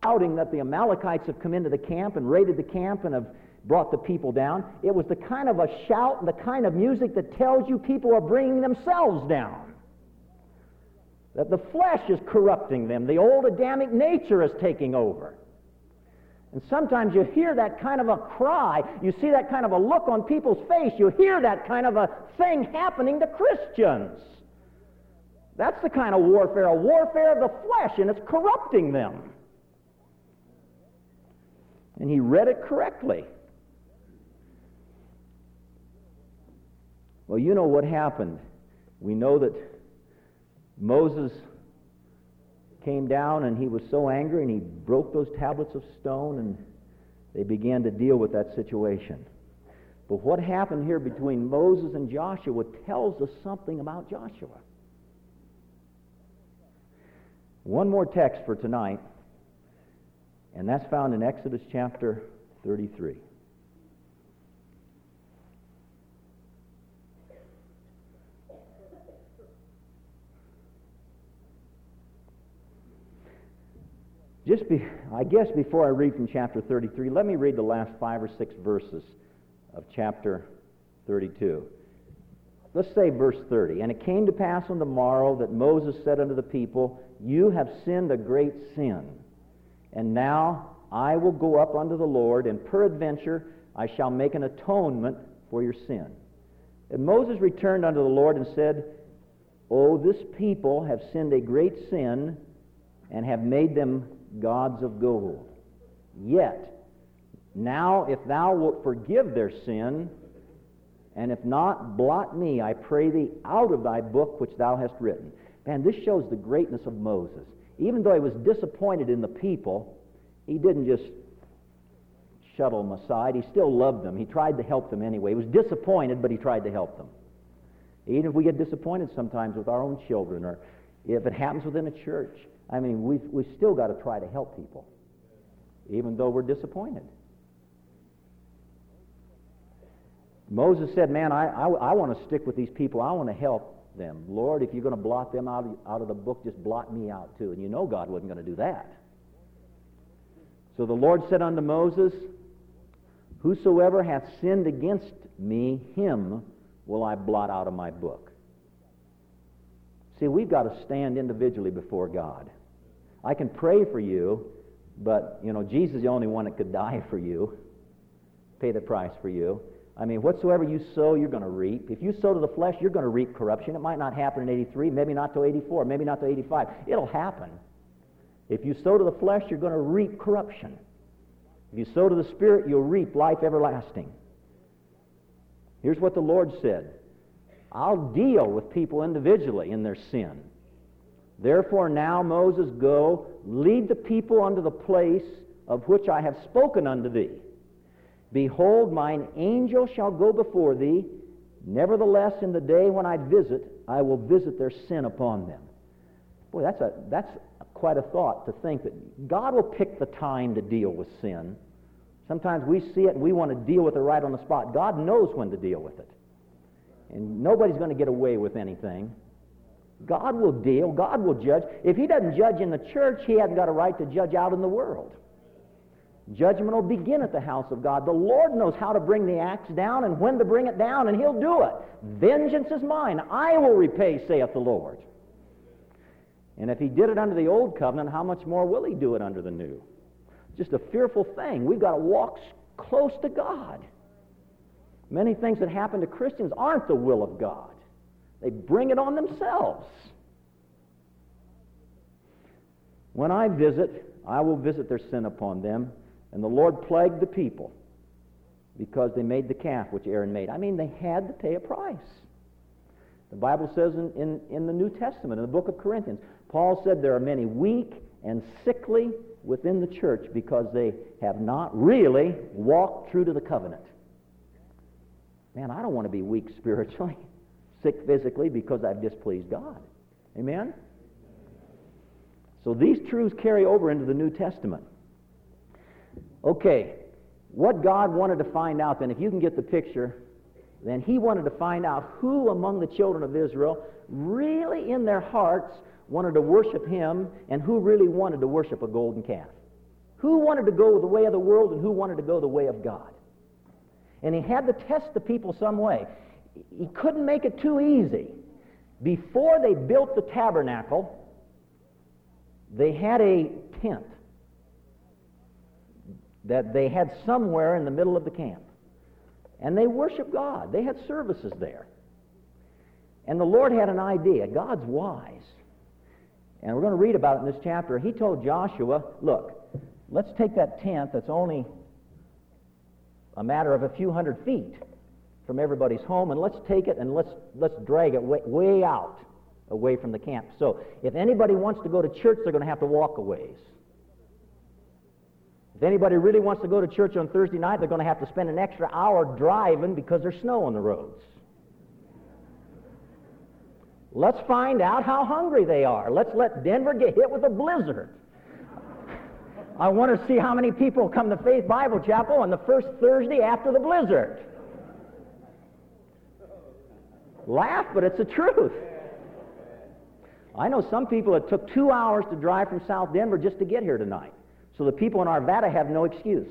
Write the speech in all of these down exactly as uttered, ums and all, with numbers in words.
shouting that the Amalekites have come into the camp and raided the camp and have brought the people down. It was the kind of a shout and the kind of music that tells you people are bringing themselves down. That the flesh is corrupting them. The old Adamic nature is taking over. And sometimes you hear that kind of a cry. You see that kind of a look on people's face. You hear that kind of a thing happening to Christians. That's the kind of warfare, a warfare of the flesh, and it's corrupting them. And he read it correctly. Well, you know what happened. We know that Moses came down and he was so angry and he broke those tablets of stone and they began to deal with that situation. But what happened here between Moses and Joshua tells us something about Joshua. One more text for tonight, and that's found in Exodus chapter thirty-three. Just be, I guess before I read from chapter thirty-three, let me read the last five or six verses of chapter thirty-two. Let's say verse thirty. And it came to pass on the morrow that Moses said unto the people, You have sinned a great sin, and now I will go up unto the Lord, and peradventure I shall make an atonement for your sin. And Moses returned unto the Lord and said, O, this people have sinned a great sin, and have made them gods of gold. Yet, now if thou wilt forgive their sin, and if not, blot me, I pray thee, out of thy book which thou hast written. Man, this shows the greatness of Moses. Even though he was disappointed in the people, he didn't just shuttle them aside. He still loved them. He tried to help them anyway. He was disappointed, but he tried to help them. Even if we get disappointed sometimes with our own children, or if it happens within a church, I mean, we've, we've still got to try to help people, even though we're disappointed. Moses said, man, I, I, I want to stick with these people. I want to help them. Lord, if you're going to blot them out of, out of the book, just blot me out too. And you know God wasn't going to do that. So the Lord said unto Moses, Whosoever hath sinned against me, him will I blot out of my book. See, we've got to stand individually before God. I can pray for you, but, you know, Jesus is the only one that could die for you, pay the price for you. I mean, whatsoever you sow, you're going to reap. If you sow to the flesh, you're going to reap corruption. It might not happen in eighty-three, maybe not till eighty-four, maybe not till eighty-five. It'll happen. If you sow to the flesh, you're going to reap corruption. If you sow to the Spirit, you'll reap life everlasting. Here's what the Lord said. I'll deal with people individually in their sin. Therefore now, Moses, go, lead the people unto the place of which I have spoken unto thee. Behold, mine angel shall go before thee. Nevertheless, in the day when I visit, I will visit their sin upon them. Boy, that's a that's quite a thought to think that God will pick the time to deal with sin. Sometimes we see it and we want to deal with it right on the spot. God knows when to deal with it. And nobody's going to get away with anything. God will deal. God will judge. If he doesn't judge in the church, he hasn't got a right to judge out in the world. Judgment will begin at the house of God. The Lord knows how to bring the axe down and when to bring it down, and he'll do it. Vengeance is mine. I will repay, saith the Lord. And if he did it under the old covenant, how much more will he do it under the new? Just a fearful thing. We've got to walk close to God. Many things that happen to Christians aren't the will of God. They bring it on themselves. When I visit, I will visit their sin upon them. And the Lord plagued the people because they made the calf which Aaron made. I mean, they had to pay a price. The Bible says in, in, in the New Testament, in the book of Corinthians, Paul said there are many weak and sickly within the church because they have not really walked true to the covenant. Man, I don't want to be weak spiritually, sick physically because I've displeased God. Amen? So these truths carry over into the New Testament. Okay, what God wanted to find out then, if you can get the picture, then he wanted to find out who among the children of Israel really in their hearts wanted to worship him and who really wanted to worship a golden calf. Who wanted to go the way of the world and who wanted to go the way of God? And he had to test the people some way. He couldn't make it too easy. Before they built the tabernacle, they had a tent that they had somewhere in the middle of the camp. And they worshiped God. They had services there. And the Lord had an idea. God's wise. And we're going to read about it in this chapter. He told Joshua, look, let's take that tent that's only a matter of a few hundred feet from everybody's home, and let's take it and let's let's drag it way, way out away from the camp. So if anybody wants to go to church, they're going to have to walk a ways. If anybody really wants to go to church on Thursday night, they're going to have to spend an extra hour driving because there's snow on the roads. Let's find out how hungry they are. Let's let Denver get hit with a blizzard. I want to see how many people come to Faith Bible Chapel on the first Thursday after the blizzard. Laugh, but it's the truth. I know some people, it took two hours to drive from South Denver just to get here tonight. So the people in Arvada have no excuse.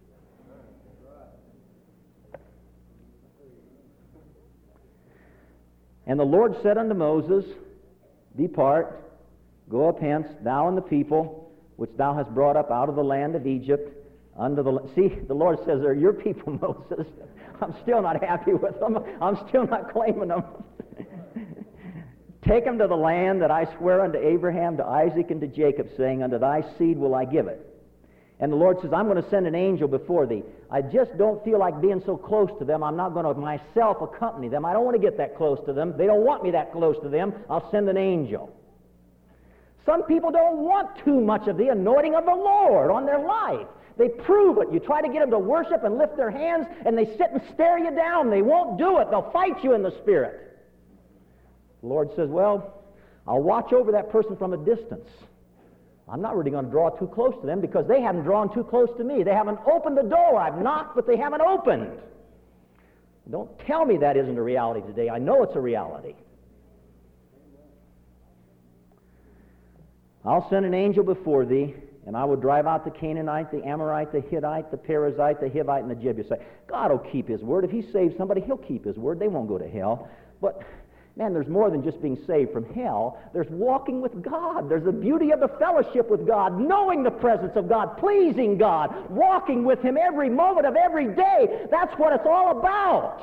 And the Lord said unto Moses, Depart, go up hence, thou and the people, which thou hast brought up out of the land of Egypt, unto the... See, the Lord says, they're your people, Moses. I'm still not happy with them. I'm still not claiming them. Take them to the land that I swear unto Abraham, to Isaac, and to Jacob, saying, Unto thy seed will I give it. And the Lord says, I'm going to send an angel before thee. I just don't feel like being so close to them. I'm not going to myself accompany them. I don't want to get that close to them. They don't want me that close to them. I'll send an angel. Some people don't want too much of the anointing of the Lord on their life. They prove it. You try to get them to worship and lift their hands, and they sit and stare you down. They won't do it. They'll fight you in the Spirit. The Lord says, well, I'll watch over that person from a distance. I'm not really going to draw too close to them because they haven't drawn too close to me. They haven't opened the door. I've knocked, but they haven't opened. Don't tell me that isn't a reality today. I know it's a reality. I'll send an angel before thee, and I will drive out the Canaanite, the Amorite, the Hittite, the Perizzite, the Hivite, and the Jebusite. God will keep His word. If He saves somebody, He'll keep His word. They won't go to hell. But, man, there's more than just being saved from hell. There's walking with God. There's the beauty of the fellowship with God, knowing the presence of God, pleasing God, walking with Him every moment of every day. That's what it's all about.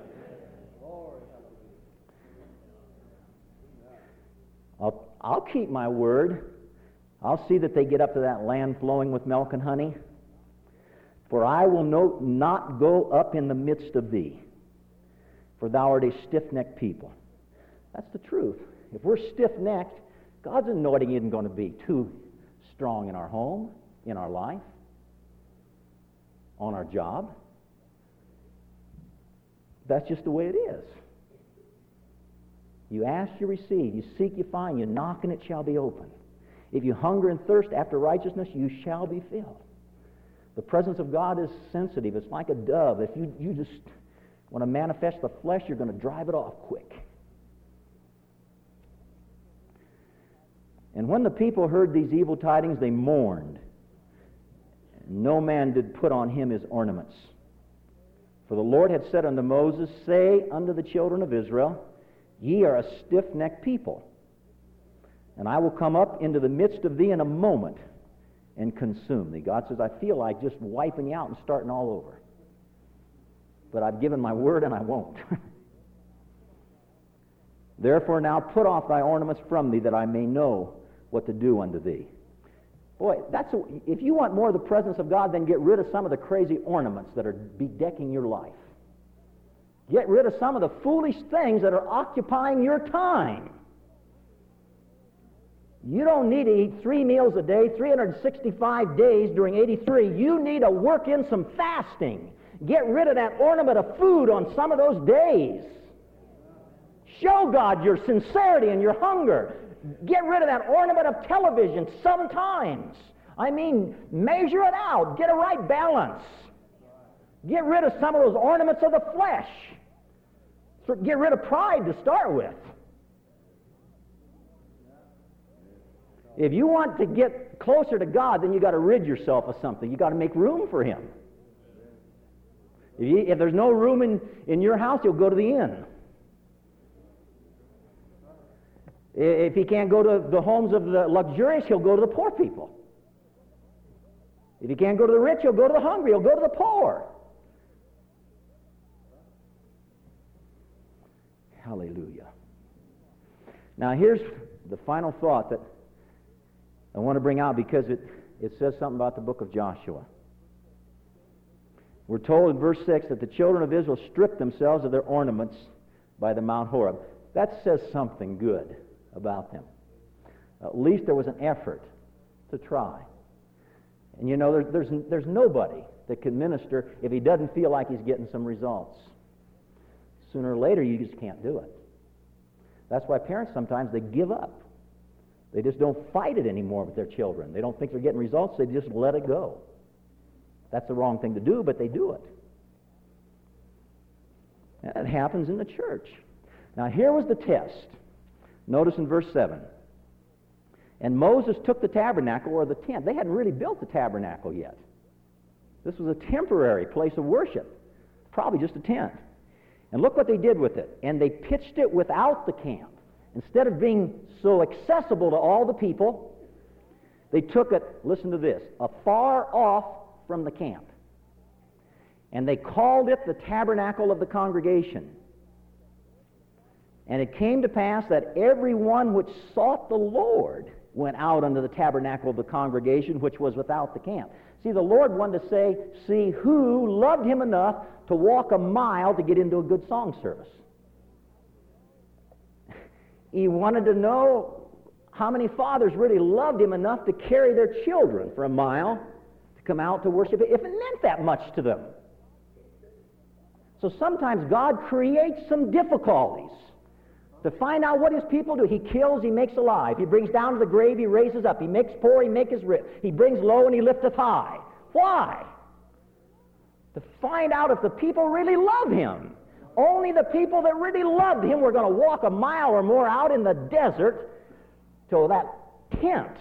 I'll, I'll keep my word. I'll see that they get up to that land flowing with milk and honey. For I will no, not go up in the midst of thee, for thou art a stiff-necked people. That's the truth. If we're stiff-necked, God's anointing isn't going to be too strong in our home, in our life, on our job. That's just the way it is. You ask, you receive. You seek, you find. You knock, and it shall be opened. If you hunger and thirst after righteousness, you shall be filled. The presence of God is sensitive. It's like a dove. If you, you just want to manifest the flesh, you're going to drive it off quick. And when the people heard these evil tidings, they mourned. No man did put on him his ornaments. For the Lord had said unto Moses, Say unto the children of Israel, Ye are a stiff-necked people. And I will come up into the midst of thee in a moment and consume thee. God says, I feel like just wiping you out and starting all over. But I've given my word and I won't. Therefore now put off thy ornaments from thee, that I may know what to do unto thee. Boy, that's a, if you want more of the presence of God, then get rid of some of the crazy ornaments that are bedecking your life. Get rid of some of the foolish things that are occupying your time. You don't need to eat three meals a day, three hundred sixty-five days during eighty-three. You need to work in some fasting. Get rid of that ornament of food on some of those days. Show God your sincerity and your hunger. Get rid of that ornament of television sometimes. I mean, measure it out. Get a right balance. Get rid of some of those ornaments of the flesh. Get rid of pride to start with. If you want to get closer to God, then you got to rid yourself of something. You got to make room for Him. If, you, if there's no room in, in your house, you'll go to the inn. If he can't go to the homes of the luxurious, he'll go to the poor people. If he can't go to the rich, he'll go to the hungry. He'll go to the poor. Hallelujah. Now here's the final thought that I want to bring out, because it, it says something about the book of Joshua. We're told in verse six that the children of Israel stripped themselves of their ornaments by the Mount Horeb. That says something good about them. At least there was an effort to try. And you know, there, there's, there's nobody that can minister if he doesn't feel like he's getting some results. Sooner or later, you just can't do it. That's why parents sometimes, they give up. They just don't fight it anymore with their children. They don't think they're getting results, they just let it go. That's the wrong thing to do, but they do it. And it happens in the church. Now here was the test. Notice in verse seven. And Moses took the tabernacle, or the tent. They hadn't really built the tabernacle yet. This was a temporary place of worship. Probably just a tent. And look what they did with it. And they pitched it without the camp. Instead of being so accessible to all the people, they took it, listen to this, afar off from the camp. And they called it the tabernacle of the congregation. And it came to pass that everyone which sought the Lord went out unto the tabernacle of the congregation, which was without the camp. See, the Lord wanted to say, see who loved Him enough to walk a mile to get into a good song service. He wanted to know how many fathers really loved Him enough to carry their children for a mile to come out to worship, if it meant that much to them. So sometimes God creates some difficulties to find out what His people do. He kills, He makes alive. He brings down to the grave, He raises up. He makes poor, He makes rich. He brings low, and He lifteth high. Why? To find out if the people really love Him. Only the people that really loved Him were going to walk a mile or more out in the desert to that tent.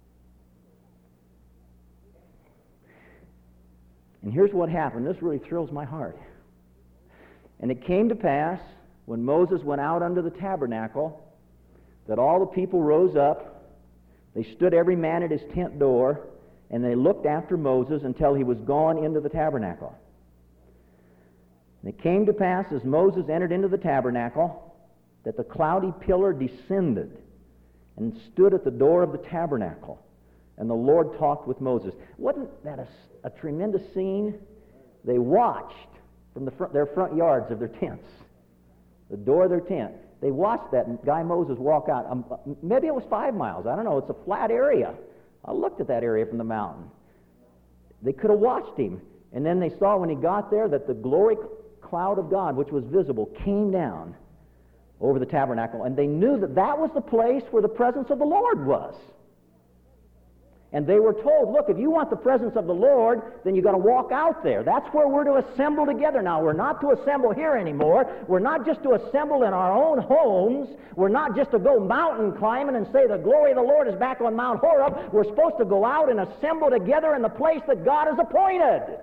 And here's what happened. This really thrills my heart. And it came to pass, when Moses went out unto the tabernacle, that all the people rose up. They stood every man at his tent door, and they looked after Moses until he was gone into the tabernacle. And it came to pass, as Moses entered into the tabernacle, that the cloudy pillar descended and stood at the door of the tabernacle. And the Lord talked with Moses. Wasn't that a, a tremendous scene? They watched from the front, their front yards of their tents, the door of their tent. They watched that guy Moses walk out. Um, maybe it was five miles. I don't know. It's a flat area. I looked at that area from the mountain. They could have watched him. And then they saw when he got there that the glory cloud of God, which was visible, came down over the tabernacle. And they knew that that was the place where the presence of the Lord was. And they were told, look, if you want the presence of the Lord, then you've got to walk out there. That's where we're to assemble together. Now, we're not to assemble here anymore. We're not just to assemble in our own homes. We're not just to go mountain climbing and say the glory of the Lord is back on Mount Horeb. We're supposed to go out and assemble together in the place that God has appointed.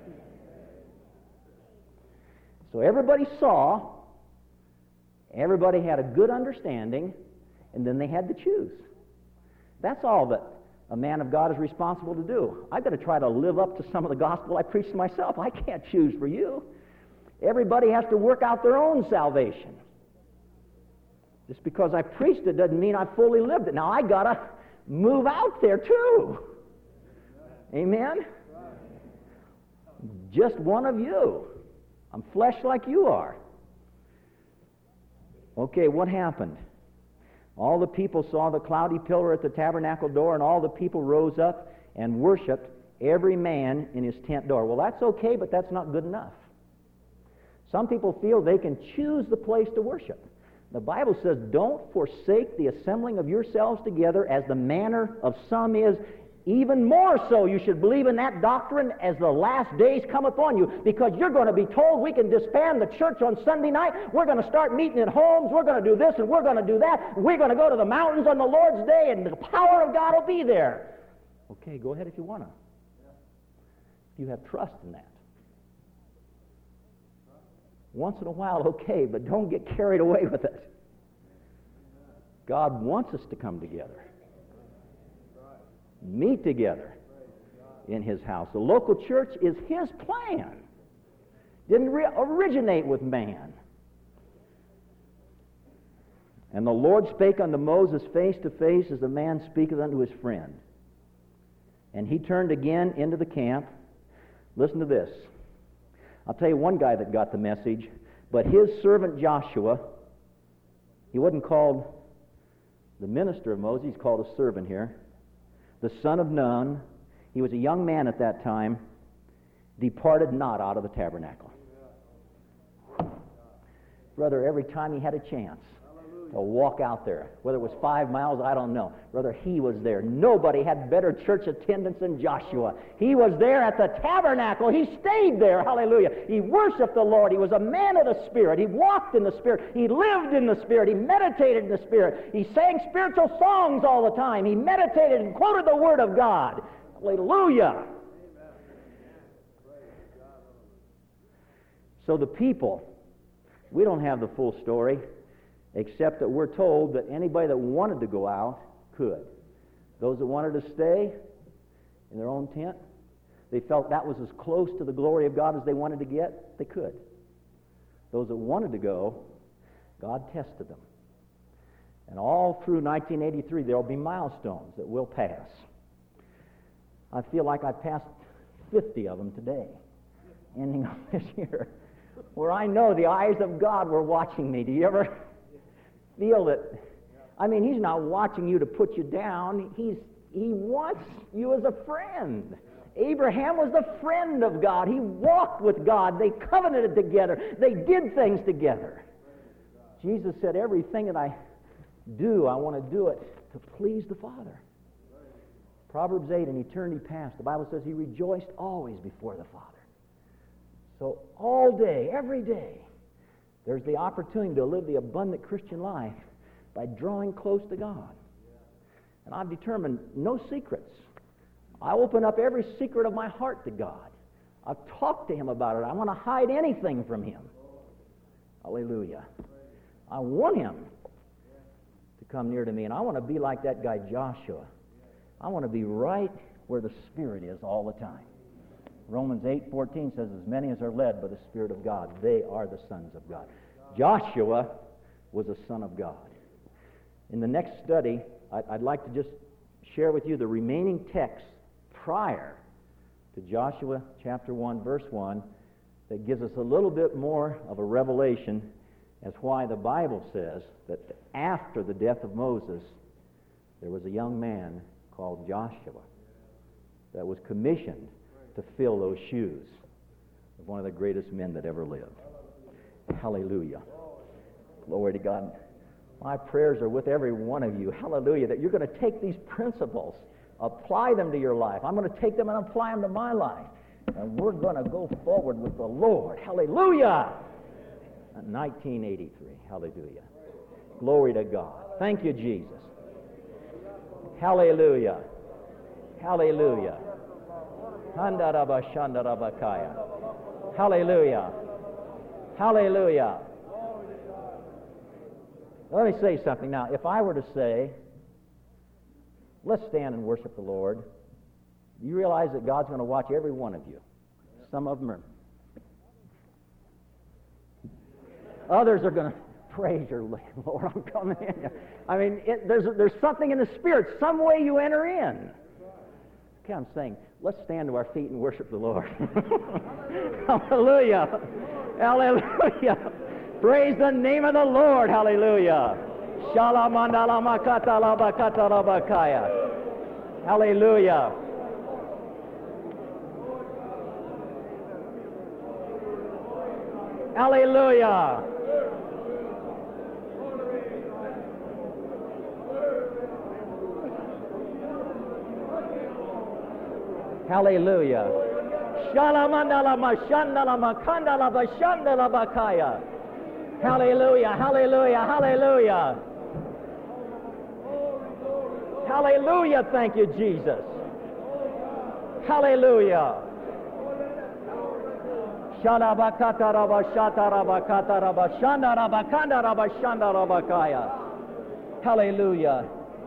So everybody saw, everybody had a good understanding, and then they had to choose. That's all that a man of God is responsible to do. I've got to try to live up to some of the gospel I preach to myself. I can't choose for you. Everybody has to work out their own salvation. Just because I preached it doesn't mean I fully lived it. Now I got to move out there too. Amen? Just one of you. I'm flesh like you are. Okay, what happened? All the people saw the cloudy pillar at the tabernacle door, and all the people rose up and worshiped, every man in his tent door. Well, that's okay, but that's not good enough. Some people feel they can choose the place to worship. The Bible says, don't forsake the assembling of yourselves together, as the manner of some is. Even more so, you should believe in that doctrine as the last days come upon you, because you're going to be told we can disband the church on Sunday night. We're going to start meeting in homes. We're going to do this and we're going to do that. We're going to go to the mountains on the Lord's day, and the power of God will be there. Okay, go ahead if you want to. If you have trust in that. Once in a while, okay, but don't get carried away with it. God wants us to come together. Meet together in His house. The local church is His plan. Didn't re- originate with man. And the Lord spake unto Moses face to face as a man speaketh unto his friend. And he turned again into the camp. Listen to this. I'll tell you one guy that got the message, but his servant Joshua, he wasn't called the minister of Moses, he's called a servant here, the son of Nun, he was a young man at that time, departed not out of the tabernacle. Brother, every time he had a chance to walk out there, whether it was five miles, I don't know. Brother, he was there. Nobody had better church attendance than Joshua. He was there at the tabernacle. He stayed there. Hallelujah. He worshiped the Lord. He was a man of the Spirit. He walked in the Spirit. He lived in the Spirit. He meditated in the Spirit. He sang spiritual songs all the time. He meditated and quoted the Word of God. Hallelujah. So the people, we don't have the full story, except that we're told that anybody that wanted to go out could. Those that wanted to stay in their own tent, they felt that was as close to the glory of God as they wanted to get, they could. Those that wanted to go, God tested them. And all through nineteen eighty-three, there will be milestones that will pass. I feel like I've passed fifty of them today, ending up this year, where I know the eyes of God were watching me. Do you ever feel that? I mean, He's not watching you to put you down. He's He wants you as a friend. Abraham was the friend of God. He walked with God. They covenanted together. They did things together. Jesus said, everything that I do, I want to do it to please the Father. Proverbs eight, in eternity past, the Bible says He rejoiced always before the Father. So all day, every day, there's the opportunity to live the abundant Christian life by drawing close to God. And I've determined no secrets. I open up every secret of my heart to God. I've talked to Him about it. I want to hide anything from Him. Hallelujah. I want Him to come near to me, and I want to be like that guy Joshua. I want to be right where the Spirit is all the time. Romans eight fourteen says, as many as are led by the Spirit of God, they are the sons of God. Joshua was a son of God. In the next study, I'd like to just share with you the remaining texts prior to Joshua chapter one, verse one, that gives us a little bit more of a revelation as why the Bible says that after the death of Moses, there was a young man called Joshua that was commissioned to fill those shoes of one of the greatest men that ever lived. Hallelujah. Glory to God. My prayers are with every one of you. Hallelujah. That you're going to take these principles, apply them to your life. I'm going to take them and apply them to my life. And we're going to go forward with the Lord. Hallelujah. nineteen eighty-three. Hallelujah. Glory to God. Thank you, Jesus. Hallelujah. Hallelujah. Hallelujah. Hallelujah. Let me say something now. If I were to say, let's stand and worship the Lord, you realize that God's going to watch every one of you. Some of them are. Others are going to praise your Lord. I'm coming in. I mean, it, there's there's something in the Spirit. Some way you enter in. Okay, I'm saying, let's stand to our feet and worship the Lord. Hallelujah. Hallelujah. Praise the name of the Lord. Hallelujah. Hallelujah. Hallelujah. Hallelujah. Hallelujah, hallelujah, hallelujah. Hallelujah, thank you, Jesus. Hallelujah. Hallelujah.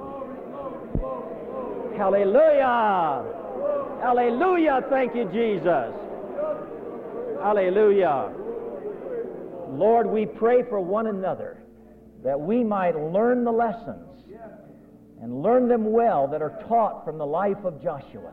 Hallelujah. Hallelujah. Thank you, Jesus. Hallelujah. Lord, we pray for one another that we might learn the lessons and learn them well that are taught from the life of Joshua.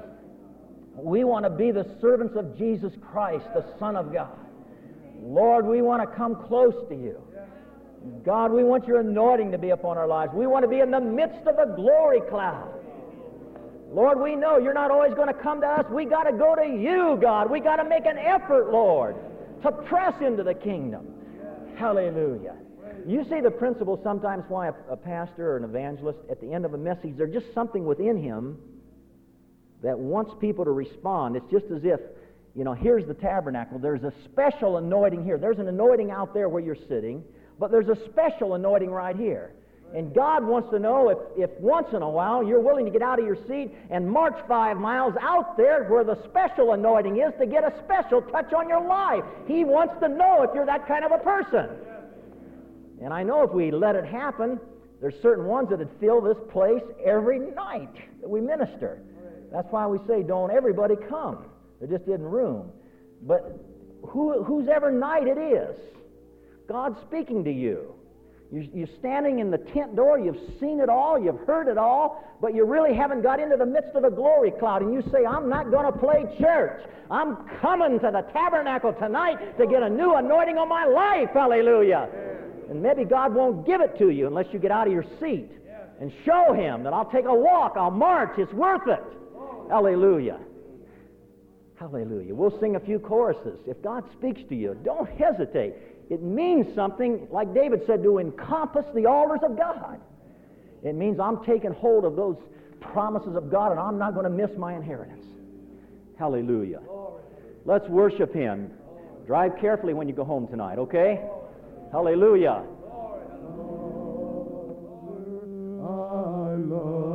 We want to be the servants of Jesus Christ, the Son of God. Lord, we want to come close to you. God, we want your anointing to be upon our lives. We want to be in the midst of a glory cloud. Lord, we know you're not always going to come to us. We got to go to you, God. We got to make an effort, Lord, to press into the kingdom. Hallelujah. You see the principle sometimes why a, a pastor or an evangelist, at the end of a message, there's just something within him that wants people to respond. It's just as if, you know, here's the tabernacle. There's a special anointing here. There's an anointing out there where you're sitting, but there's a special anointing right here. And God wants to know if, if once in a while you're willing to get out of your seat and march five miles out there where the special anointing is to get a special touch on your life. He wants to know if you're that kind of a person. And I know if we let it happen, there's certain ones that would fill this place every night that we minister. That's why we say, don't everybody come. There just isn't room. But who, whose ever night it is, God's speaking to you. You're, you're standing in the tent door, you've seen it all, you've heard it all, but you really haven't got into the midst of a glory cloud, and you say, I'm not going to play church. I'm coming to the tabernacle tonight to get a new anointing on my life. Hallelujah. And maybe God won't give it to you unless you get out of your seat and show him that I'll take a walk, I'll march, it's worth it. Hallelujah. Hallelujah. We'll sing a few choruses. If God speaks to you, don't hesitate. It means something, like David said, to encompass the altars of God. It means I'm taking hold of those promises of God and I'm not going to miss my inheritance. Hallelujah. Let's worship him. Drive carefully when you go home tonight, okay? Hallelujah. I love